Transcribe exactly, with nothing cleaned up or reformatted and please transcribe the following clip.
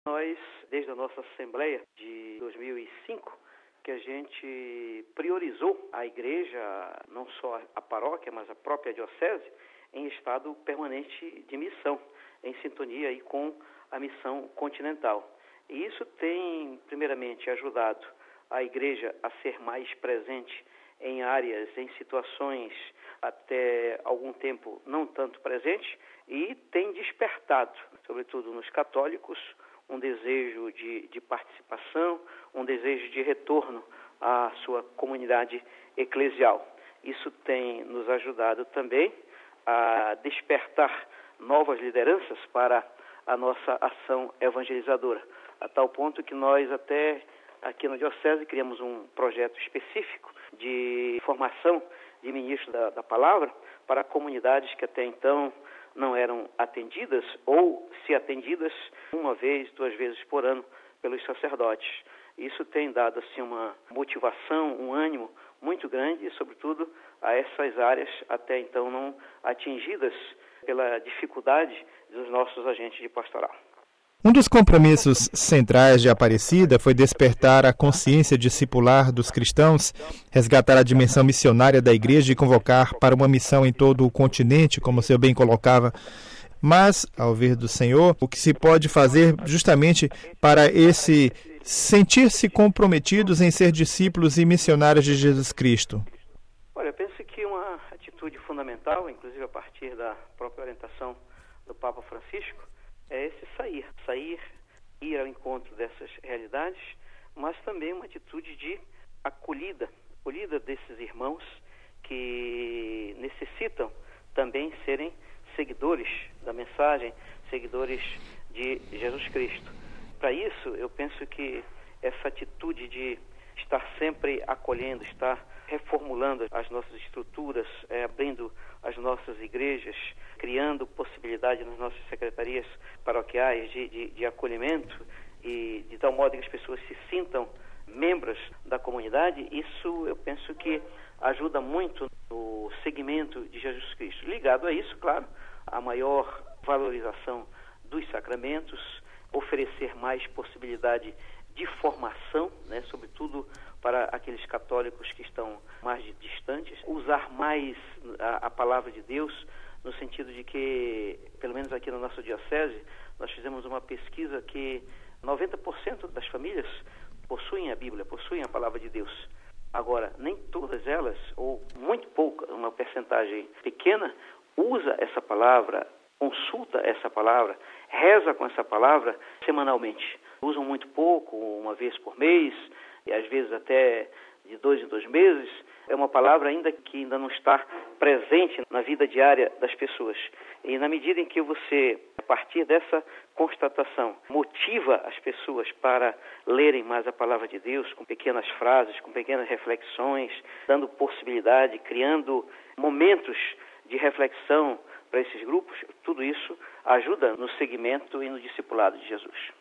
Nós, desde a nossa Assembleia de dois mil e cinco, que a gente priorizou a igreja, não só a paróquia, mas a própria diocese, em estado permanente de missão, em sintonia aí com a missão continental. E isso tem, primeiramente, ajudado a igreja a ser mais presente em áreas, em situações até algum tempo não tanto presente, e tem despertado, sobretudo nos católicos, um desejo de, de participação, um desejo de retorno à sua comunidade eclesial. Isso tem nos ajudado também a despertar novas lideranças para a nossa ação evangelizadora, a tal ponto que nós até aqui na Diocese criamos um projeto específico de formação de ministros da, da palavra para comunidades que até então não eram atendidas ou, se atendidas, uma vez, duas vezes por ano pelos sacerdotes. Isso tem dado assim uma motivação, um ânimo muito grande, sobretudo a essas áreas até então não atingidas pela dificuldade dos nossos agentes de pastoral. Um dos compromissos centrais de Aparecida foi despertar a consciência discipular dos cristãos, resgatar a dimensão missionária da igreja e convocar para uma missão em todo o continente, como o senhor bem colocava. Mas, ao ver do Senhor, o que se pode fazer justamente para esse sentir-se comprometidos em ser discípulos e missionários de Jesus Cristo? Olha, eu penso que uma atitude fundamental, inclusive a partir da própria orientação do Papa Francisco, é esse sair, sair, ir ao encontro dessas realidades, mas também uma atitude de acolhida, acolhida desses irmãos que necessitam também serem seguidores da mensagem, seguidores de Jesus Cristo. Para isso, eu penso que essa atitude de estar sempre acolhendo, estar reformulando as nossas estruturas, é, abrindo as nossas igrejas, criando possibilidade nas nossas secretarias paroquiais de, de, de acolhimento e de tal modo que as pessoas se sintam membros da comunidade, isso eu penso que ajuda muito no segmento de Jesus Cristo. Ligado a isso, claro, a maior valorização dos sacramentos, oferecer mais possibilidade de formação, né, sobretudo para aqueles católicos que estão mais distantes, usar mais a, a palavra de Deus, no sentido de que, pelo menos aqui na nossa diocese, nós fizemos uma pesquisa que noventa por cento das famílias possuem a Bíblia, possuem a palavra de Deus. Agora, nem todas elas, ou muito pouca, uma percentagem pequena, usa essa palavra, consulta essa palavra, reza com essa palavra semanalmente. Usam muito pouco, uma vez por mês, e às vezes até de dois em dois meses. É uma palavra ainda que ainda não está presente na vida diária das pessoas. E na medida em que você, a partir dessa constatação, motiva as pessoas para lerem mais a palavra de Deus, com pequenas frases, com pequenas reflexões, dando possibilidade, criando momentos de reflexão para esses grupos, tudo isso ajuda no segmento e no discipulado de Jesus.